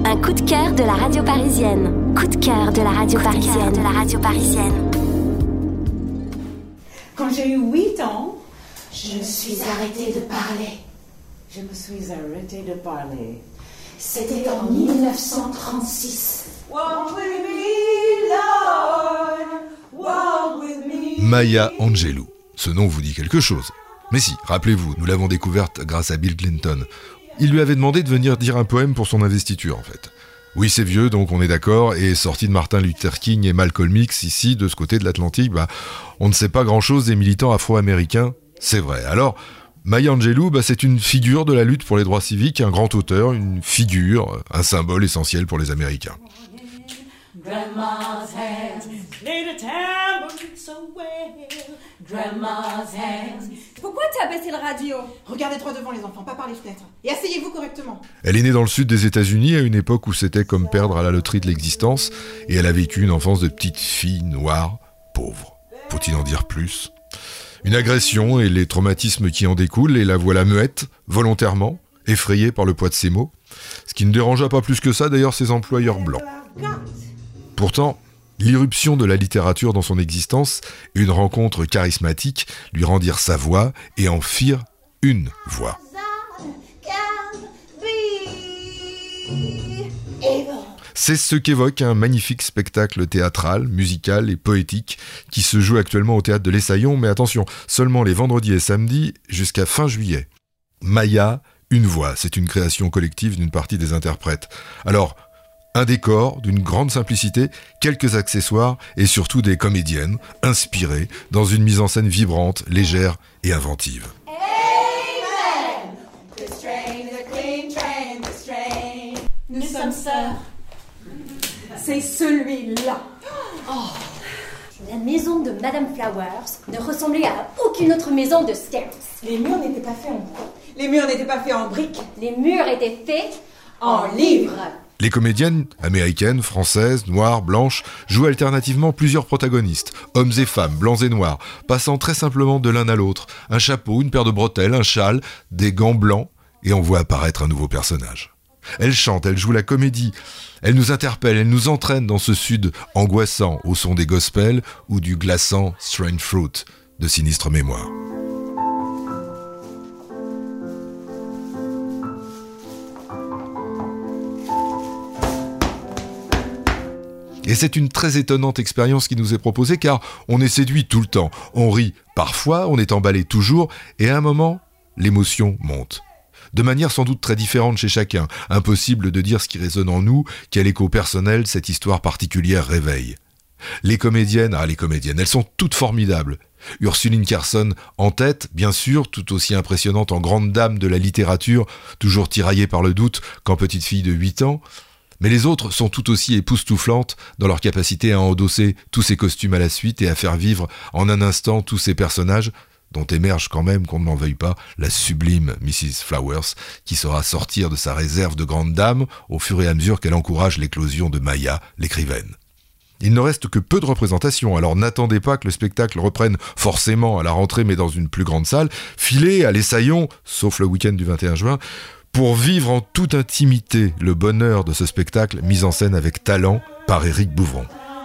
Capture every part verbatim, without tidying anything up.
Un coup de cœur de la radio parisienne. Coup de cœur de la radio parisienne. De la radio parisienne. Quand j'ai eu huit ans, je me suis arrêtée de parler. Je me suis arrêtée de parler. C'était en dix-neuf cent trente-six. Walk with me, Lord. Walk with me. Maya Angelou. Ce nom vous dit quelque chose. Mais si, rappelez-vous, nous l'avons découverte grâce à Bill Clinton. Il lui avait demandé de venir dire un poème pour son investiture, en fait. Oui, c'est vieux, donc on est d'accord, et sorti de Martin Luther King et Malcolm X, ici, de ce côté de l'Atlantique, bah, on ne sait pas grand-chose des militants afro-américains, c'est vrai. Alors, Maya Angelou, bah, c'est une figure de la lutte pour les droits civiques, un grand auteur, une figure, un symbole essentiel pour les Américains. Grandma's hands play the tambourine so well. Grandma's hands. Pourquoi tu as baissé le radio ? Regardez droit devant les enfants, pas par les fenêtres. Et asseyez-vous correctement. Elle est née dans le sud des États-Unis à une époque où c'était comme perdre à la loterie de l'existence, et elle a vécu une enfance de petite fille noire, pauvre. Faut-il en dire plus ? Une agression et les traumatismes qui en découlent, et la voilà muette, volontairement, effrayée par le poids de ses mots. Ce qui ne dérangea pas plus que ça d'ailleurs ses employeurs blancs. Pourtant, l'irruption de la littérature dans son existence et une rencontre charismatique lui rendirent sa voix et en firent une voix. C'est ce qu'évoque un magnifique spectacle théâtral, musical et poétique qui se joue actuellement au théâtre de l'Essaillon, mais attention, seulement les vendredis et samedis jusqu'à fin juillet. Maya, une voix, c'est une création collective d'une partie des interprètes. Alors, un décor d'une grande simplicité, quelques accessoires et surtout des comédiennes inspirées dans une mise en scène vibrante, légère et inventive. Amen. This train is a clean train, this train. Nous sommes sœurs. C'est celui-là. Oh. La maison de Madame Flowers ne ressemblait à aucune autre maison de Stairs. Les murs n'étaient pas faits en bois. Les murs n'étaient pas faits en briques. Les murs étaient faits en livres. Les comédiennes, américaines, françaises, noires, blanches, jouent alternativement plusieurs protagonistes, hommes et femmes, blancs et noirs, passant très simplement de l'un à l'autre, un chapeau, une paire de bretelles, un châle, des gants blancs, et on voit apparaître un nouveau personnage. Elle chante, elle joue la comédie, elle nous interpelle, elle nous entraîne dans ce sud angoissant au son des gospels ou du glaçant Strange Fruit de Sinistre Mémoire. Et c'est une très étonnante expérience qui nous est proposée car on est séduit tout le temps, on rit parfois, on est emballé toujours et à un moment, l'émotion monte. De manière sans doute très différente chez chacun, impossible de dire ce qui résonne en nous, quel écho personnel cette histoire particulière réveille. Les comédiennes, ah les comédiennes, elles sont toutes formidables. Ursuline Carson en tête, bien sûr, tout aussi impressionnante en grande dame de la littérature, toujours tiraillée par le doute qu'en petite fille de huit ans. Mais les autres sont tout aussi époustouflantes dans leur capacité à endosser tous ces costumes à la suite et à faire vivre en un instant tous ces personnages dont émerge quand même, qu'on ne m'en veuille pas, la sublime missus Flowers qui saura sortir de sa réserve de grande dame au fur et à mesure qu'elle encourage l'éclosion de Maya, l'écrivaine. Il ne reste que peu de représentations, alors n'attendez pas que le spectacle reprenne forcément à la rentrée mais dans une plus grande salle. Filez à l'Essaillon, sauf le week-end du vingt et un juin, pour vivre en toute intimité le bonheur de ce spectacle mis en scène avec talent par Éric Bouvron.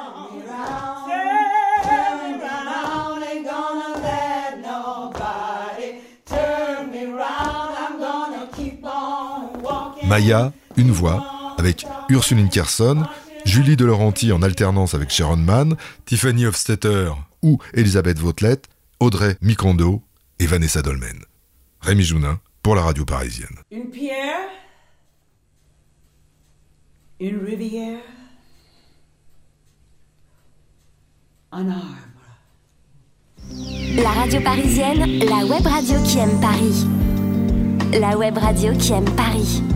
Maya, une voix, avec Ursuline Carson, Julie De Laurentiis en alternance avec Sharon Mann, Tiffany Hofstetter ou Elisabeth Vautelet, Audrey Mikondo et Vanessa Dolmen. Rémi Jounin pour la radio parisienne. Une pierre, une rivière, un arbre. La radio parisienne, la web radio qui aime Paris. La web radio qui aime Paris.